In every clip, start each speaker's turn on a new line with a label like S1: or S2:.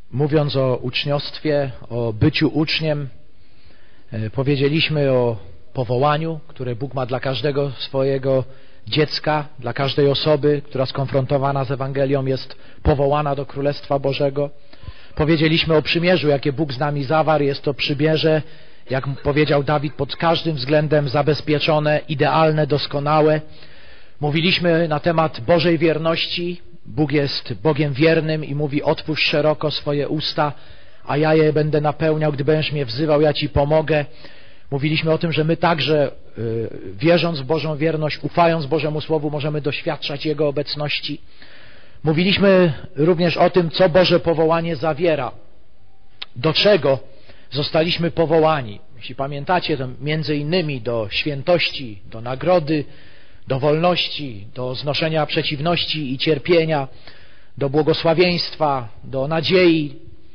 S1: Mówiąc o uczniostwie, o byciu uczniem, powiedzieliśmy o powołaniu, które Bóg ma dla każdego swojego dziecka, dla każdej osoby, która skonfrontowana z Ewangelią jest powołana do Królestwa Bożego. Powiedzieliśmy o przymierzu, jakie Bóg z nami zawarł. Jest to przymierze, jak powiedział Dawid, pod każdym względem zabezpieczone, idealne, doskonałe. Mówiliśmy na temat Bożej wierności. Bóg jest Bogiem wiernym i mówi: otwórz szeroko swoje usta, a ja je będę napełniał. Gdy będziesz mnie wzywał, ja Ci pomogę. Mówiliśmy o tym, że my także, wierząc w Bożą wierność, ufając Bożemu Słowu, możemy doświadczać Jego obecności. Mówiliśmy również o tym, co Boże powołanie zawiera, do czego zostaliśmy powołani. Jeśli pamiętacie, to między innymi do świętości, do nagrody, do wolności, do znoszenia przeciwności i cierpienia, do błogosławieństwa, do nadziei.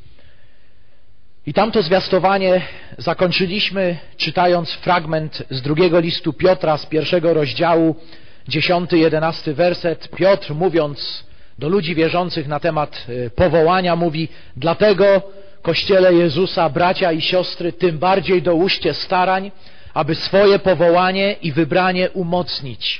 S1: I tamto zwiastowanie zakończyliśmy czytając fragment z 2 listu Piotra, z 1 rozdziału, 10-11 werset. Piotr, mówiąc do ludzi wierzących na temat powołania, mówi: dlatego, Kościele Jezusa, bracia i siostry, tym bardziej dołóżcie starań, aby swoje powołanie i wybranie umocnić.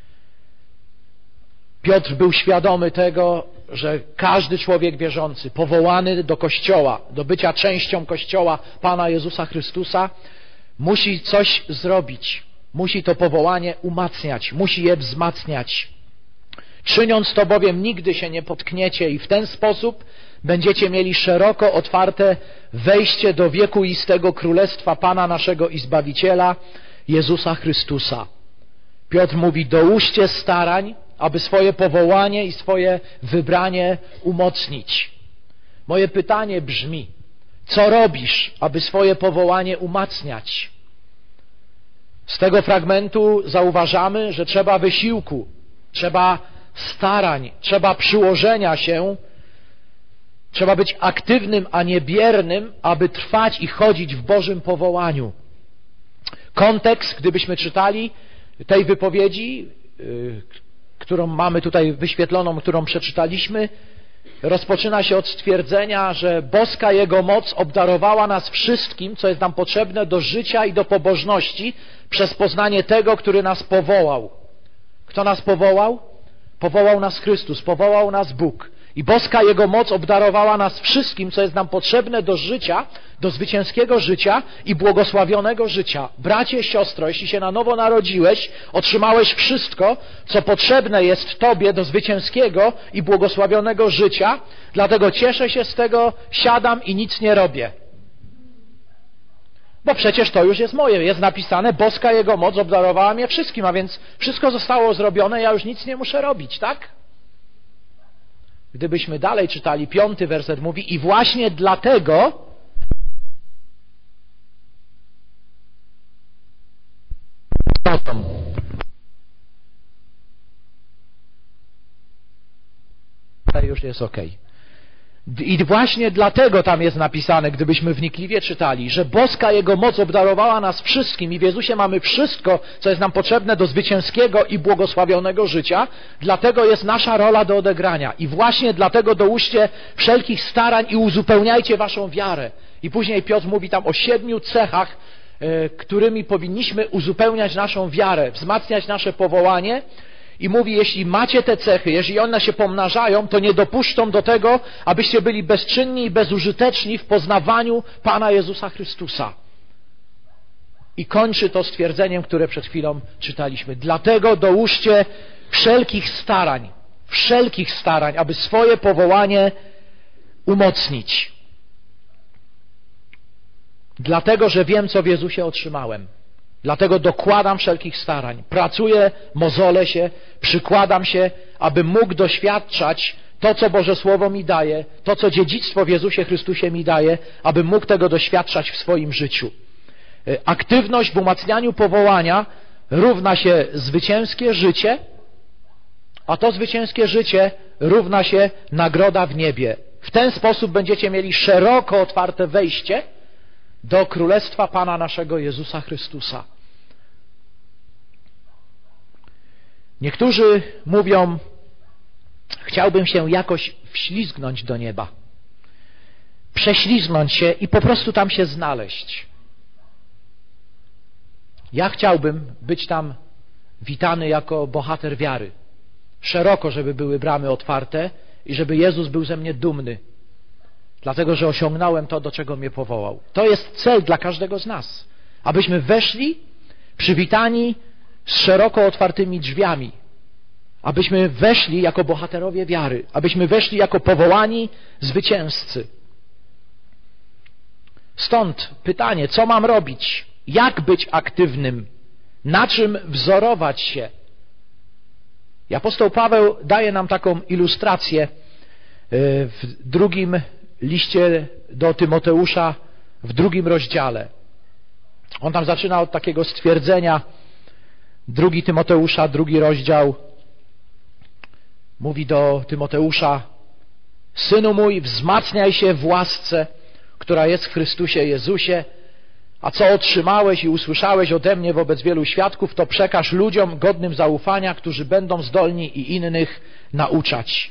S1: Piotr był świadomy tego, że każdy człowiek wierzący, powołany do Kościoła, do bycia częścią Kościoła Pana Jezusa Chrystusa, musi coś zrobić. Musi to powołanie umacniać, musi je wzmacniać. Czyniąc to bowiem nigdy się nie potkniecie i w ten sposób będziecie mieli szeroko otwarte wejście do wiekuistego Królestwa Pana naszego i Zbawiciela, Jezusa Chrystusa. Piotr mówi: dołóżcie starań, aby swoje powołanie i swoje wybranie umocnić. Moje pytanie brzmi: co robisz, aby swoje powołanie umacniać? Z tego fragmentu zauważamy, że trzeba wysiłku, trzeba starań, trzeba przyłożenia się, trzeba być aktywnym, a nie biernym, aby trwać i chodzić w Bożym powołaniu. Kontekst, gdybyśmy czytali tej wypowiedzi, którą mamy tutaj wyświetloną, którą przeczytaliśmy, rozpoczyna się od stwierdzenia, że boska Jego moc obdarowała nas wszystkim, co jest nam potrzebne do życia i do pobożności, przez poznanie tego, który nas powołał. Kto nas powołał? Powołał nas Chrystus, powołał nas Bóg. I boska Jego moc obdarowała nas wszystkim, co jest nam potrzebne do życia, do zwycięskiego życia i błogosławionego życia. Bracie, siostro, jeśli się na nowo narodziłeś, otrzymałeś wszystko, co potrzebne jest Tobie do zwycięskiego i błogosławionego życia, dlatego cieszę się z tego, siadam i nic nie robię. Bo przecież to już jest moje, jest napisane: boska Jego moc obdarowała mnie wszystkim, a więc wszystko zostało zrobione, ja już nic nie muszę robić, tak? Gdybyśmy dalej czytali, 5 werset mówi: i właśnie dlatego już jest okej. I właśnie dlatego tam jest napisane, gdybyśmy wnikliwie czytali, że boska Jego moc obdarowała nas wszystkim i w Jezusie mamy wszystko, co jest nam potrzebne do zwycięskiego i błogosławionego życia, dlatego jest nasza rola do odegrania. I właśnie dlatego dołóżcie wszelkich starań i uzupełniajcie waszą wiarę. I później Piotr mówi tam o 7 cechach, którymi powinniśmy uzupełniać naszą wiarę, wzmacniać nasze powołanie. I mówi: jeśli macie te cechy, jeśli one się pomnażają, to nie dopuszczą do tego, abyście byli bezczynni i bezużyteczni w poznawaniu Pana Jezusa Chrystusa. I kończy to stwierdzeniem, które przed chwilą czytaliśmy. Dlatego dołóżcie wszelkich starań, aby swoje powołanie umocnić. Dlatego, że wiem, co w Jezusie otrzymałem. Dlatego dokładam wszelkich starań. Pracuję, mozolę się, przykładam się, aby mógł doświadczać to, co Boże Słowo mi daje, to, co dziedzictwo w Jezusie Chrystusie mi daje, aby mógł tego doświadczać w swoim życiu. Aktywność w umacnianiu powołania równa się zwycięskie życie, a to zwycięskie życie równa się nagroda w niebie. W ten sposób będziecie mieli szeroko otwarte wejście do Królestwa Pana naszego Jezusa Chrystusa. Niektórzy mówią: chciałbym się jakoś wślizgnąć do nieba. prześlizgnąć się i po prostu tam się znaleźć. Ja chciałbym być tam witany jako bohater wiary. Szeroko, żeby były bramy otwarte i żeby Jezus był ze mnie dumny. Dlatego, że osiągnąłem to, do czego mnie powołał. To jest cel dla każdego z nas. Abyśmy weszli przywitani z szeroko otwartymi drzwiami. Abyśmy weszli jako bohaterowie wiary. Abyśmy weszli jako powołani zwycięzcy. Stąd pytanie, co mam robić? Jak być aktywnym? Na czym wzorować się? I apostoł Paweł daje nam taką ilustrację w drugim liście do Tymoteusza, w 2 rozdziale. On tam zaczyna od takiego stwierdzenia, 2 Tymoteusza, 2 rozdział, mówi do Tymoteusza: synu mój, wzmacniaj się w łasce, która jest w Chrystusie Jezusie, a co otrzymałeś i usłyszałeś ode mnie wobec wielu świadków, to przekaż ludziom godnym zaufania, którzy będą zdolni i innych nauczać.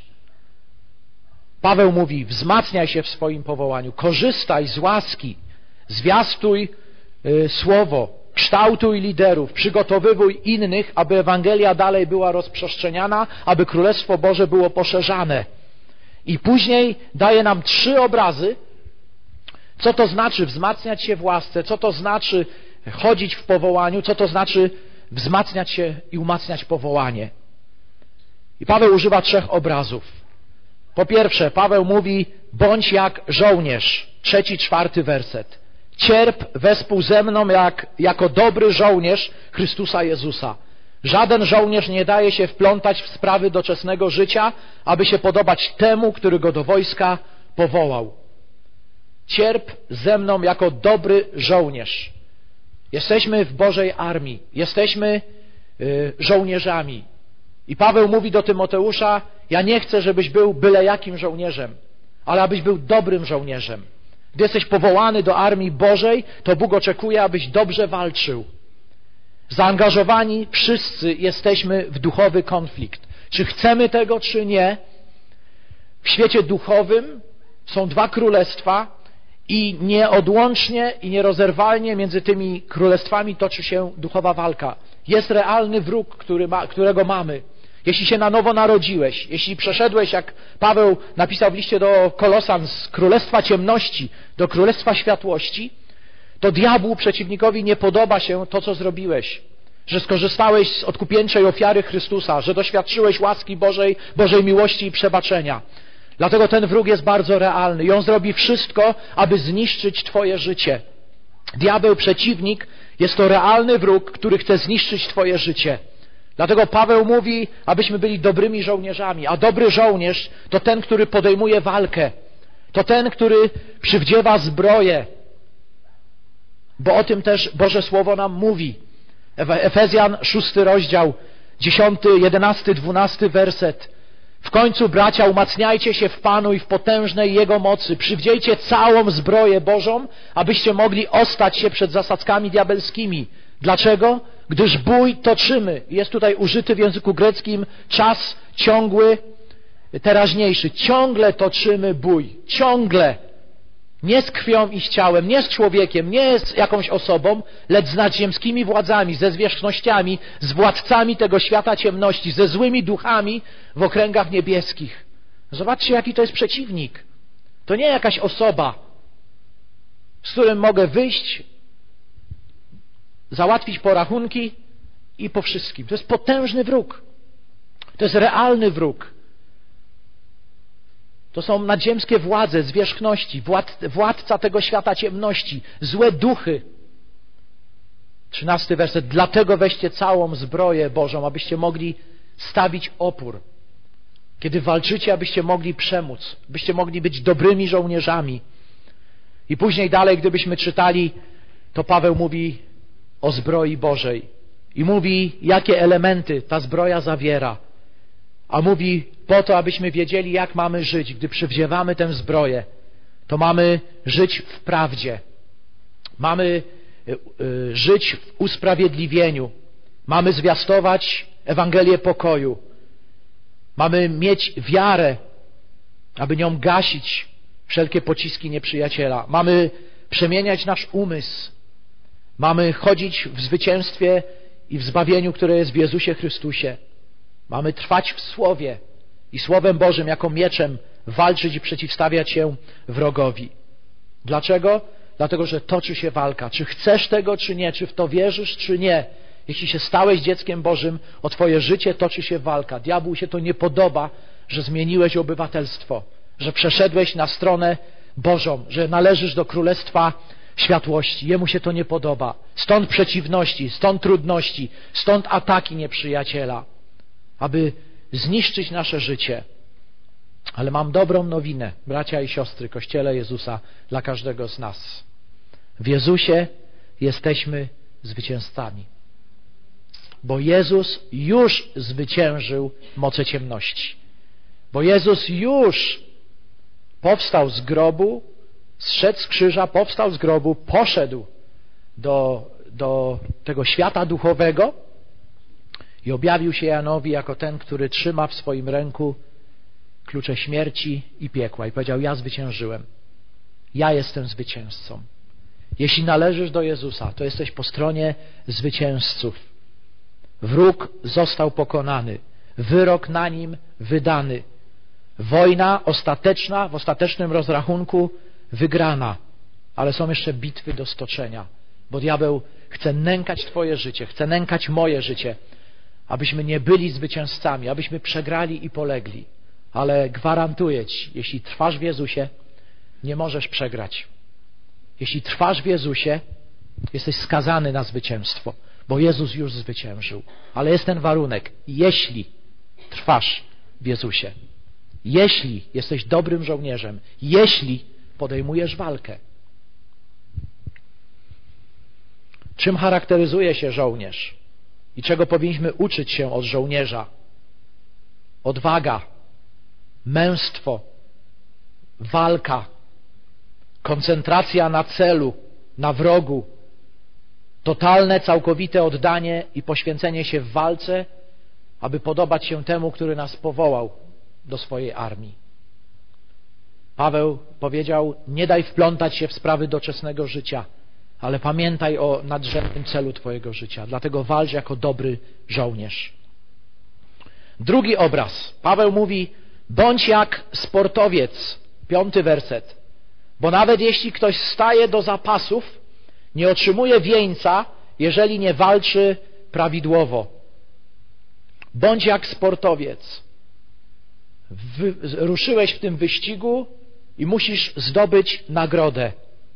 S1: Paweł mówi, wzmacniaj się w swoim powołaniu, korzystaj z łaski, zwiastuj słowo, kształtuj liderów, przygotowywuj innych, aby Ewangelia dalej była rozprzestrzeniana, aby Królestwo Boże było poszerzane. I później daje nam 3 obrazy, co to znaczy wzmacniać się w łasce, co to znaczy chodzić w powołaniu, co to znaczy wzmacniać się i umacniać powołanie. I Paweł używa 3 obrazów. Po pierwsze, Paweł mówi, bądź jak żołnierz. 3, 4 werset. Cierp wespół ze mną jako dobry żołnierz Chrystusa Jezusa. Żaden żołnierz nie daje się wplątać w sprawy doczesnego życia, aby się podobać temu, który go do wojska powołał. Cierp ze mną jako dobry żołnierz. Jesteśmy w Bożej armii, jesteśmy żołnierzami. I Paweł mówi do Tymoteusza, ja nie chcę, żebyś był byle jakim żołnierzem, ale abyś był dobrym żołnierzem. Gdy jesteś powołany do armii Bożej, to Bóg oczekuje, abyś dobrze walczył. Zaangażowani wszyscy jesteśmy w duchowy konflikt. Czy chcemy tego, czy nie? W świecie duchowym są 2 królestwa i nieodłącznie i nierozerwalnie między tymi królestwami toczy się duchowa walka. Jest realny wróg, którego mamy. Jeśli się na nowo narodziłeś, jeśli przeszedłeś, jak Paweł napisał w liście do Kolosan, z królestwa ciemności do królestwa światłości, to diabłu, przeciwnikowi, nie podoba się to, co zrobiłeś. Że skorzystałeś z odkupieńczej ofiary Chrystusa, że doświadczyłeś łaski Bożej, Bożej miłości i przebaczenia. Dlatego ten wróg jest bardzo realny i on zrobi wszystko, aby zniszczyć twoje życie. Diabeł, przeciwnik, jest to realny wróg, który chce zniszczyć twoje życie. Dlatego Paweł mówi, abyśmy byli dobrymi żołnierzami, a dobry żołnierz to ten, który podejmuje walkę. To ten, który przywdziewa zbroję. Bo o tym też Boże Słowo nam mówi. Efezjan 6 rozdział, 10, 11, 12 werset. W końcu, bracia, umacniajcie się w Panu i w potężnej Jego mocy. Przywdziejcie całą zbroję Bożą, abyście mogli ostać się przed zasadzkami diabelskimi. Dlaczego? Gdyż bój toczymy. Jest tutaj użyty w języku greckim czas ciągły, teraźniejszy. Ciągle toczymy bój. Ciągle. Nie z krwią i z ciałem, nie z człowiekiem, nie z jakąś osobą, lecz z nadziemskimi władzami, ze zwierzchnościami, z władcami tego świata ciemności, ze złymi duchami w okręgach niebieskich. Zobaczcie, jaki to jest przeciwnik. To nie jakaś osoba, z którym mogę wyjść, załatwić porachunki i po wszystkim. To jest potężny wróg. To jest realny wróg. To są nadziemskie władze, zwierzchności, władca tego świata ciemności, złe duchy. 13 werset. Dlatego weźcie całą zbroję Bożą, abyście mogli stawić opór. Kiedy walczycie, abyście mogli przemóc, byście mogli być dobrymi żołnierzami. I później dalej, gdybyśmy czytali, to Paweł mówi o zbroi Bożej. I mówi, jakie elementy ta zbroja zawiera. A mówi po to, abyśmy wiedzieli, jak mamy żyć. Gdy przywdziewamy tę zbroję, to mamy żyć w prawdzie. Mamy żyć w usprawiedliwieniu. Mamy zwiastować Ewangelię pokoju. Mamy mieć wiarę, aby nią gasić wszelkie pociski nieprzyjaciela. Mamy przemieniać nasz umysł. Mamy chodzić w zwycięstwie i w zbawieniu, które jest w Jezusie Chrystusie. Mamy trwać w Słowie i Słowem Bożym jako mieczem walczyć i przeciwstawiać się wrogowi. Dlaczego? Dlatego, że toczy się walka. Czy chcesz tego, czy nie? Czy w to wierzysz, czy nie? Jeśli się stałeś dzieckiem Bożym, o twoje życie toczy się walka. Diabłu się to nie podoba, że zmieniłeś obywatelstwo, że przeszedłeś na stronę Bożą, że należysz do Królestwa Światłości. Jemu się to nie podoba. Stąd przeciwności, stąd trudności, stąd ataki nieprzyjaciela, aby zniszczyć nasze życie. Ale mam dobrą nowinę, bracia i siostry, Kościele Jezusa, dla każdego z nas. W Jezusie jesteśmy zwycięzcami. Bo Jezus już zwyciężył moce ciemności. Bo Jezus już powstał z grobu, zszedł z krzyża, powstał z grobu, poszedł do tego świata duchowego i objawił się Janowi jako ten, który trzyma w swoim ręku klucze śmierci i piekła. I powiedział: ja zwyciężyłem. Ja jestem zwycięzcą. Jeśli należysz do Jezusa, to jesteś po stronie zwycięzców. Wróg został pokonany. Wyrok na nim wydany. Wojna ostateczna, w ostatecznym rozrachunku wygrana. Ale są jeszcze bitwy do stoczenia. Bo diabeł chce nękać twoje życie, chce nękać moje życie, abyśmy nie byli zwycięzcami, abyśmy przegrali i polegli. Ale gwarantuję ci, jeśli trwasz w Jezusie, nie możesz przegrać. Jeśli trwasz w Jezusie, jesteś skazany na zwycięstwo, bo Jezus już zwyciężył. Ale jest ten warunek: jeśli trwasz w Jezusie, jeśli jesteś dobrym żołnierzem, jeśli podejmujesz walkę. Czym charakteryzuje się żołnierz? I czego powinniśmy uczyć się od żołnierza? Odwaga, męstwo, walka, koncentracja na celu, na wrogu, totalne, całkowite oddanie i poświęcenie się w walce, aby podobać się temu, który nas powołał do swojej armii. Paweł powiedział: nie daj wplątać się w sprawy doczesnego życia, ale pamiętaj o nadrzędnym celu twojego życia. Dlatego walcz jako dobry żołnierz. Drugi obraz. Paweł mówi: bądź jak sportowiec. 5. werset. Bo nawet jeśli ktoś staje do zapasów, nie otrzymuje wieńca, jeżeli nie walczy prawidłowo. Bądź jak sportowiec. Ruszyłeś w tym wyścigu i musisz zdobyć nagrodę.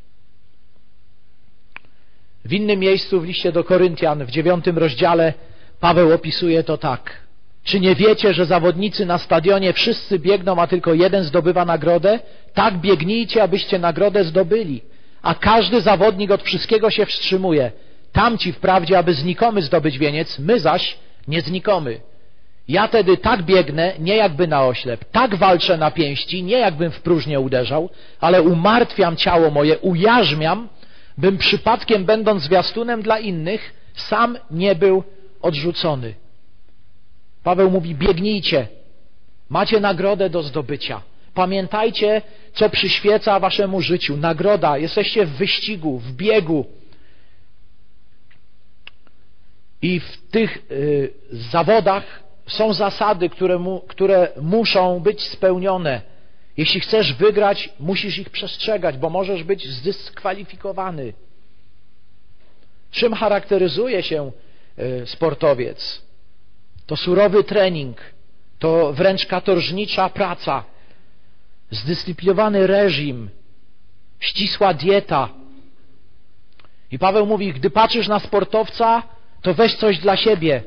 S1: W innym miejscu w liście do Koryntian, w 9. rozdziale, Paweł opisuje to tak: czy nie wiecie, że zawodnicy na stadionie wszyscy biegną, a tylko jeden zdobywa nagrodę? Tak biegnijcie, abyście nagrodę zdobyli. A każdy zawodnik od wszystkiego się wstrzymuje. Tamci wprawdzie, aby znikomy zdobyć wieniec, my zaś nie znikomy. Ja tedy tak biegnę, nie jakby na oślep, tak walczę na pięści, nie jakbym w próżnię uderzał, ale umartwiam ciało moje, ujarzmiam, bym przypadkiem, będąc zwiastunem dla innych, sam nie był odrzucony. Paweł mówi: biegnijcie, macie nagrodę do zdobycia. Pamiętajcie, co przyświeca waszemu życiu. Nagroda, jesteście w wyścigu, w biegu. I w tych zawodach są zasady, które muszą być spełnione. Jeśli chcesz wygrać, musisz ich przestrzegać, bo możesz być zdyskwalifikowany. Czym charakteryzuje się sportowiec? To surowy trening, to wręcz katorżnicza praca, zdyscyplinowany reżim, ścisła dieta. I Paweł mówi: gdy patrzysz na sportowca, to weź coś dla siebie.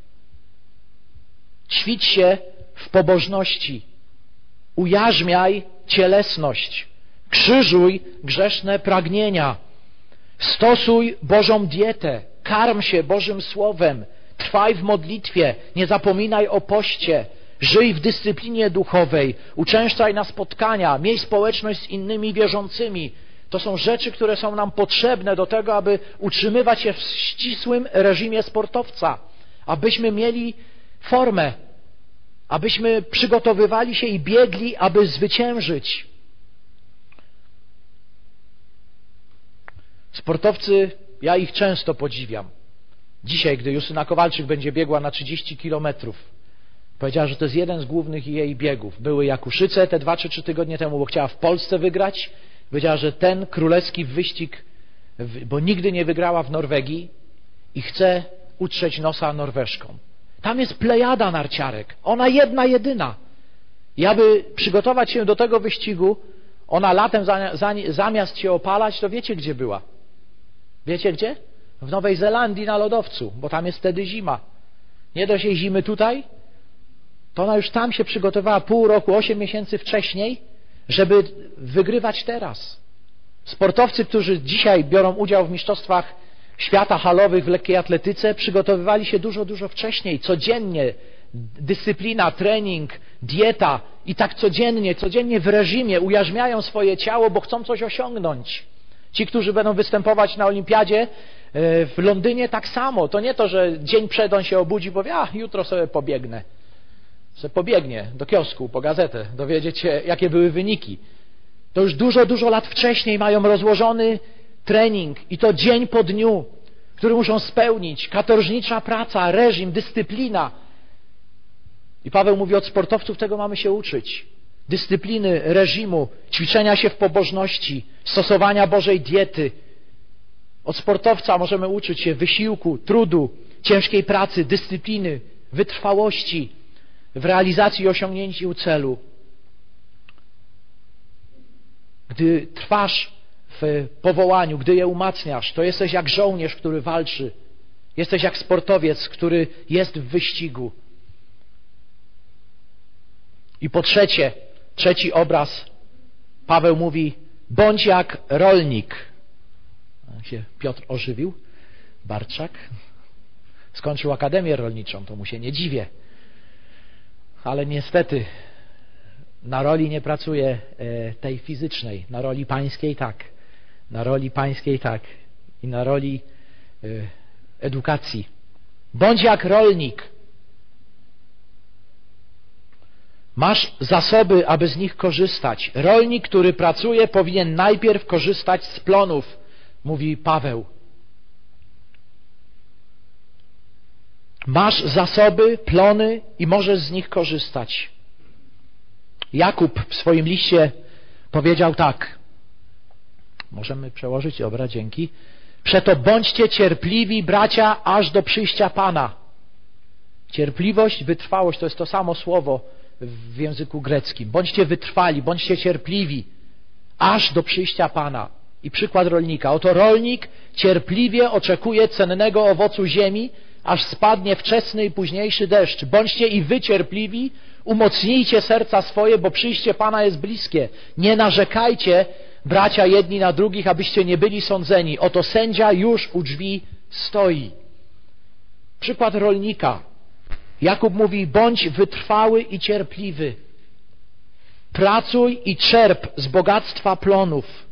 S1: Ćwicz się w pobożności. Ujarzmiaj cielesność. Krzyżuj grzeszne pragnienia. Stosuj Bożą dietę. Karm się Bożym Słowem. Trwaj w modlitwie. Nie zapominaj o poście. Żyj w dyscyplinie duchowej. Uczęszczaj na spotkania. Miej społeczność z innymi wierzącymi. To są rzeczy, które są nam potrzebne do tego, aby utrzymywać się w ścisłym reżimie sportowca. Abyśmy mieli formę. Abyśmy przygotowywali się i biegli, aby zwyciężyć. Sportowcy, ja ich często podziwiam. Dzisiaj, gdy Justyna Kowalczyk będzie biegła na 30 kilometrów, powiedziała, że to jest jeden z głównych jej biegów. Były Jakuszyce te 2 czy 3 tygodnie temu, bo chciała w Polsce wygrać. Powiedziała, że ten królewski wyścig, bo nigdy nie wygrała w Norwegii i chce utrzeć nosa Norweżkom. Tam jest plejada narciarek. Ona jedna, jedyna. I aby przygotować się do tego wyścigu, ona latem zamiast się opalać, to wiecie, gdzie była? Wiecie gdzie? W Nowej Zelandii na lodowcu, bo tam jest wtedy zima. Nie dość jej zimy tutaj, to ona już tam się przygotowała pół roku, 8 miesięcy wcześniej, żeby wygrywać teraz. Sportowcy, którzy dzisiaj biorą udział w mistrzostwach świata halowych w lekkiej atletyce, przygotowywali się dużo wcześniej, codziennie. Dyscyplina, trening, dieta i tak codziennie w reżimie ujarzmiają swoje ciało, bo chcą coś osiągnąć. Ci, którzy będą występować na olimpiadzie w Londynie, tak samo. To nie to, że dzień przed on się obudzi i powie, jutro sobie pobiegnę. Sobie pobiegnie do kiosku, po gazetę, dowiedzieć się, jakie były wyniki. To już dużo lat wcześniej mają rozłożony trening i to dzień po dniu, który muszą spełnić. Katorżnicza praca, reżim, dyscyplina. I Paweł mówi, od sportowców tego mamy się uczyć. Dyscypliny, reżimu, ćwiczenia się w pobożności, stosowania Bożej diety. Od sportowca możemy uczyć się wysiłku, trudu, ciężkiej pracy, dyscypliny, wytrwałości w realizacji i osiągnięciu celu. Gdy trwasz w powołaniu, gdy je umacniasz, to jesteś jak żołnierz, który walczy. Jesteś jak sportowiec, który jest w wyścigu. I po trzecie, trzeci obraz, Paweł mówi, bądź jak rolnik. Się Piotr ożywił, Barczak. Skończył Akademię Rolniczą, to mu się nie dziwię. Ale niestety na roli nie pracuje tej fizycznej, na roli pańskiej tak, na roli pańskiej tak i na roli edukacji. Bądź jak rolnik. Masz zasoby, aby z nich korzystać. Rolnik, który pracuje, powinien najpierw korzystać z plonów, mówi Paweł. Masz zasoby, plony i możesz z nich korzystać. Jakub w swoim liście powiedział tak. Możemy przełożyć? Dobra, dzięki. Przeto bądźcie cierpliwi, bracia, aż do przyjścia Pana. Cierpliwość, wytrwałość to jest to samo słowo w języku greckim. Bądźcie wytrwali, bądźcie cierpliwi, aż do przyjścia Pana. I przykład rolnika. Oto rolnik cierpliwie oczekuje cennego owocu ziemi, aż spadnie wczesny i późniejszy deszcz. Bądźcie i wy cierpliwi, umocnijcie serca swoje, bo przyjście Pana jest bliskie. Nie narzekajcie, bracia, jedni na drugich, abyście nie byli sądzeni. Oto sędzia już u drzwi stoi. Przykład rolnika. Jakub mówi, bądź wytrwały i cierpliwy. Pracuj i czerp z bogactwa plonów.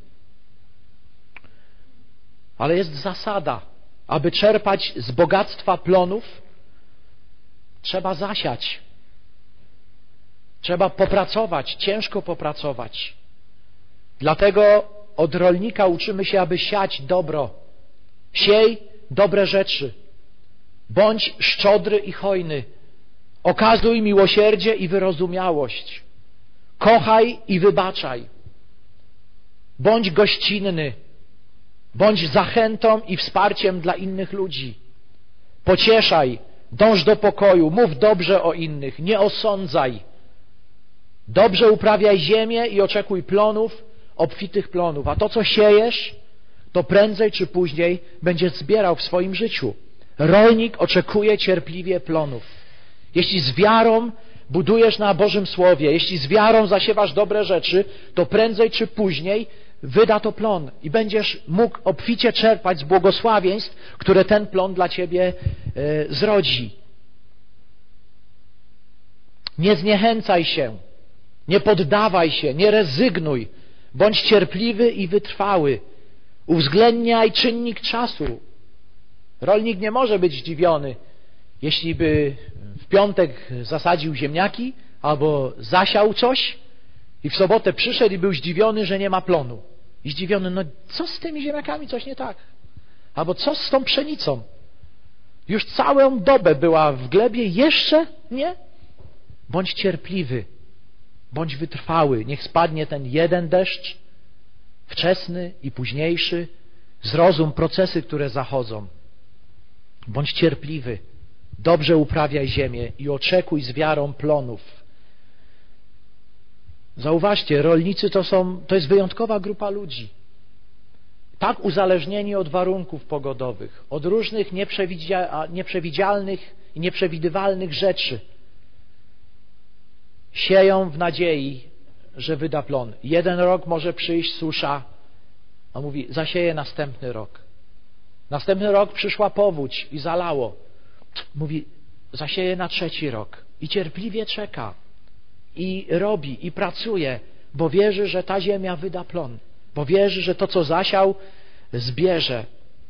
S1: Ale jest zasada. Aby czerpać z bogactwa plonów, trzeba zasiać. Trzeba popracować, ciężko popracować. Dlatego od rolnika uczymy się, aby siać dobro. Siej dobre rzeczy. Bądź szczodry i hojny. Okazuj miłosierdzie i wyrozumiałość. Kochaj i wybaczaj. Bądź gościnny. Bądź zachętą i wsparciem dla innych ludzi. Pocieszaj, dąż do pokoju, mów dobrze o innych, nie osądzaj. Dobrze uprawiaj ziemię i oczekuj plonów, obfitych plonów. A to, co siejesz, to prędzej czy później będziesz zbierał w swoim życiu. Rolnik oczekuje cierpliwie plonów. Jeśli z wiarą budujesz na Bożym Słowie, jeśli z wiarą zasiewasz dobre rzeczy, to prędzej czy później wyda to plon i będziesz mógł obficie czerpać z błogosławieństw, które ten plon dla ciebie zrodzi. Nie zniechęcaj się, nie poddawaj się, nie rezygnuj. Bądź cierpliwy i wytrwały. Uwzględniaj czynnik czasu. Rolnik nie może być zdziwiony, jeśli by w piątek zasadził ziemniaki albo zasiał coś i w sobotę przyszedł i był zdziwiony, że nie ma plonu. I zdziwiony, no co z tymi ziemniakami, coś nie tak. Albo co z tą pszenicą? Już całą dobę była w glebie, jeszcze nie? Bądź cierpliwy, bądź wytrwały. Niech spadnie ten jeden deszcz, wczesny i późniejszy. Zrozum procesy, które zachodzą. Bądź cierpliwy, dobrze uprawiaj ziemię i oczekuj z wiarą plonów. Zauważcie, rolnicy to jest wyjątkowa grupa ludzi. Tak uzależnieni od warunków pogodowych, od różnych nieprzewidzialnych i nieprzewidywalnych rzeczy. Sieją w nadziei, że wyda plon. Jeden rok może przyjść susza, a mówi, zasieje następny rok. Następny rok przyszła powódź i zalało. Mówi, zasieje na trzeci rok. I cierpliwie czeka. I robi, i pracuje, bo wierzy, że ta ziemia wyda plon. Bo wierzy, że to, co zasiał, zbierze.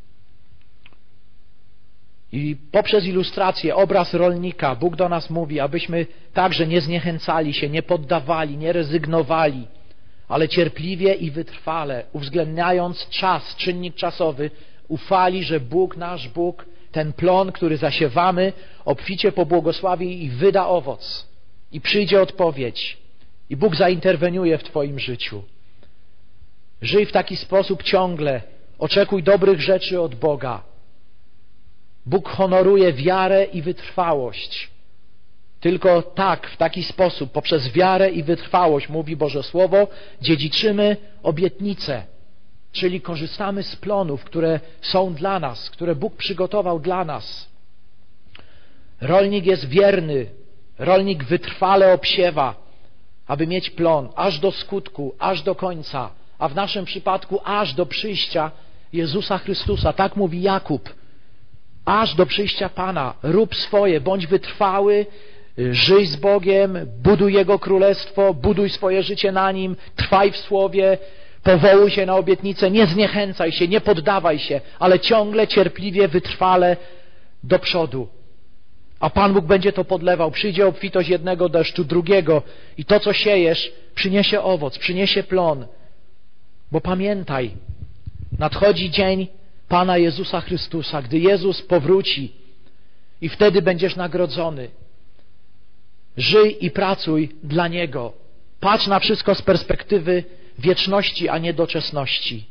S1: I poprzez ilustrację, obraz rolnika, Bóg do nas mówi, abyśmy także nie zniechęcali się, nie poddawali, nie rezygnowali, ale cierpliwie i wytrwale, uwzględniając czas, czynnik czasowy, ufali, że Bóg, nasz Bóg, ten plon, który zasiewamy, obficie pobłogosławi i wyda owoc. I przyjdzie odpowiedź. I Bóg zainterweniuje w twoim życiu. Żyj w taki sposób ciągle. Oczekuj dobrych rzeczy od Boga. Bóg honoruje wiarę i wytrwałość. Tylko tak, w taki sposób, poprzez wiarę i wytrwałość, mówi Boże Słowo, dziedziczymy obietnice, czyli korzystamy z plonów, które są dla nas, które Bóg przygotował dla nas. Rolnik jest wierny, rolnik wytrwale obsiewa, aby mieć plon, aż do skutku, aż do końca, a w naszym przypadku aż do przyjścia Jezusa Chrystusa. Tak mówi Jakub. Aż do przyjścia Pana. Rób swoje, bądź wytrwały, żyj z Bogiem, buduj Jego Królestwo, buduj swoje życie na Nim, trwaj w Słowie, powołuj się na obietnicę, nie zniechęcaj się, nie poddawaj się, ale ciągle, cierpliwie, wytrwale do przodu. A Pan Bóg będzie to podlewał. Przyjdzie obfitość jednego deszczu, drugiego i to, co siejesz, przyniesie owoc, przyniesie plon. Bo pamiętaj, nadchodzi dzień Pana Jezusa Chrystusa, gdy Jezus powróci i wtedy będziesz nagrodzony. Żyj i pracuj dla Niego. Patrz na wszystko z perspektywy wieczności, a nie doczesności.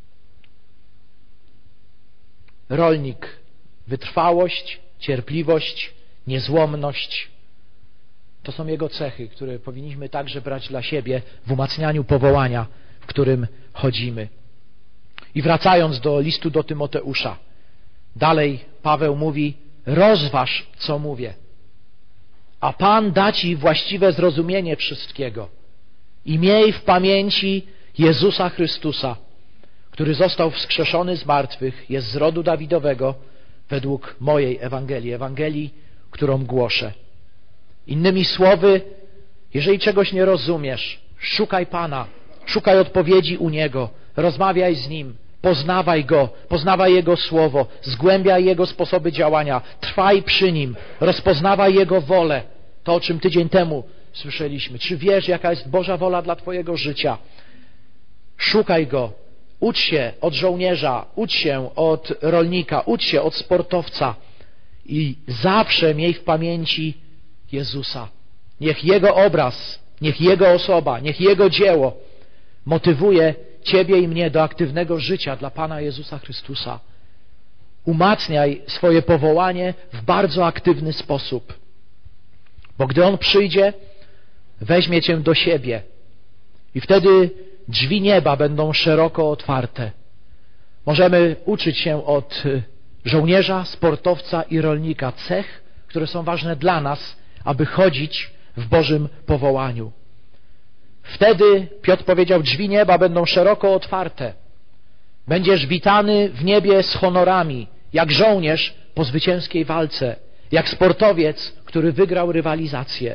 S1: Rolnik, wytrwałość, cierpliwość, niezłomność. To są jego cechy, które powinniśmy także brać dla siebie w umacnianiu powołania, w którym chodzimy. I wracając do listu do Tymoteusza, dalej Paweł mówi, rozważ, co mówię, a Pan da ci właściwe zrozumienie wszystkiego i miej w pamięci Jezusa Chrystusa, który został wskrzeszony z martwych, jest z rodu Dawidowego, według mojej Ewangelii, którą głoszę. Innymi słowy, jeżeli czegoś nie rozumiesz, szukaj Pana, szukaj odpowiedzi u Niego, rozmawiaj z Nim, poznawaj Go, poznawaj Jego Słowo, zgłębiaj Jego sposoby działania, trwaj przy Nim, rozpoznawaj Jego wolę. To, o czym tydzień temu słyszeliśmy. Czy wiesz, jaka jest Boża wola dla twojego życia? Szukaj Go, ucz się od żołnierza, ucz się od rolnika, ucz się od sportowca i zawsze miej w pamięci Jezusa. Niech Jego obraz, niech Jego osoba, niech Jego dzieło motywuje ciebie i mnie do aktywnego życia dla Pana Jezusa Chrystusa. Umacniaj swoje powołanie w bardzo aktywny sposób, bo gdy On przyjdzie, weźmie cię do siebie i wtedy drzwi nieba będą szeroko otwarte. Możemy uczyć się od żołnierza, sportowca i rolnika cech, które są ważne dla nas, aby chodzić w Bożym powołaniu. Wtedy, Piotr powiedział, drzwi nieba będą szeroko otwarte. Będziesz witany w niebie z honorami, jak żołnierz po zwycięskiej walce, jak sportowiec, który wygrał rywalizację.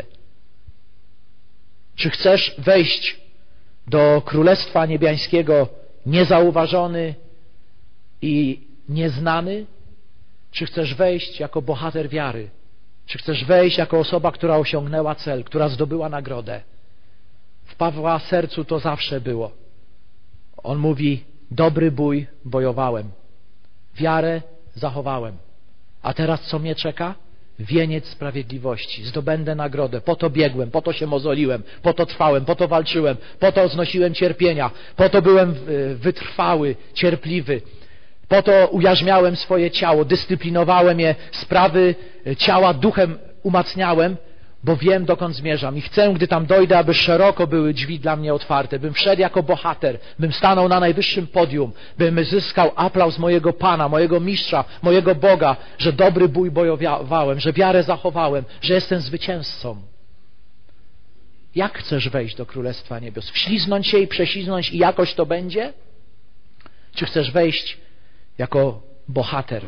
S1: Czy chcesz wejść do Królestwa Niebiańskiego niezauważony i nieznany? Czy chcesz wejść jako bohater wiary? Czy chcesz wejść jako osoba, która osiągnęła cel, która zdobyła nagrodę? W Pawła sercu to zawsze było. On mówi, dobry bój bojowałem, wiarę zachowałem. A teraz co mnie czeka? Wieniec sprawiedliwości. Zdobędę nagrodę. Po to biegłem, po to się mozoliłem, po to trwałem, po to walczyłem, po to znosiłem cierpienia, po to byłem wytrwały, cierpliwy. Po to ujarzmiałem swoje ciało, dyscyplinowałem je, sprawy ciała duchem umacniałem, bo wiem, dokąd zmierzam i chcę, gdy tam dojdę, aby szeroko były drzwi dla mnie otwarte, bym wszedł jako bohater, bym stanął na najwyższym podium, bym zyskał aplauz mojego Pana, mojego Mistrza, mojego Boga, że dobry bój bojowałem, że wiarę zachowałem, że jestem zwycięzcą. Jak chcesz wejść do Królestwa Niebios? Wśliznąć się i prześliznąć i jakoś to będzie? Czy chcesz wejść jako bohater?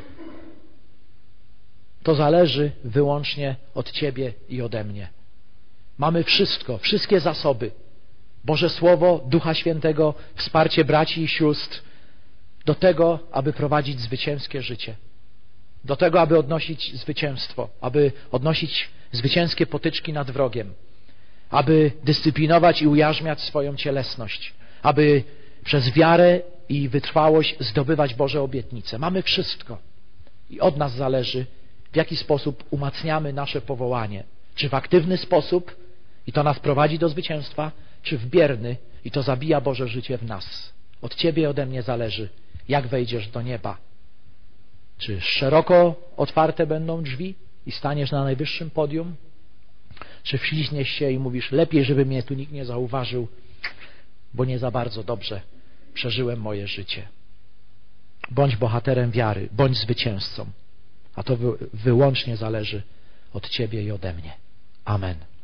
S1: To zależy wyłącznie od Ciebie i ode mnie. Mamy wszystko, wszystkie zasoby. Boże Słowo, Ducha Świętego, wsparcie braci i sióstr do tego, aby prowadzić zwycięskie życie. Do tego, aby odnosić zwycięstwo, aby odnosić zwycięskie potyczki nad wrogiem, aby dyscyplinować i ujarzmiać swoją cielesność, aby przez wiarę i wytrwałość zdobywać Boże obietnice. Mamy wszystko i od nas zależy, w jaki sposób umacniamy nasze powołanie. Czy w aktywny sposób i to nas prowadzi do zwycięstwa, czy w bierny i to zabija Boże życie w nas. Od Ciebie i ode mnie zależy, jak wejdziesz do nieba. Czy szeroko otwarte będą drzwi i staniesz na najwyższym podium? Czy wśliźniesz się i mówisz, lepiej, żeby mnie tu nikt nie zauważył, bo nie za bardzo dobrze przeżyłem moje życie. Bądź bohaterem wiary, bądź zwycięzcą. A to wyłącznie zależy od Ciebie i ode mnie. Amen.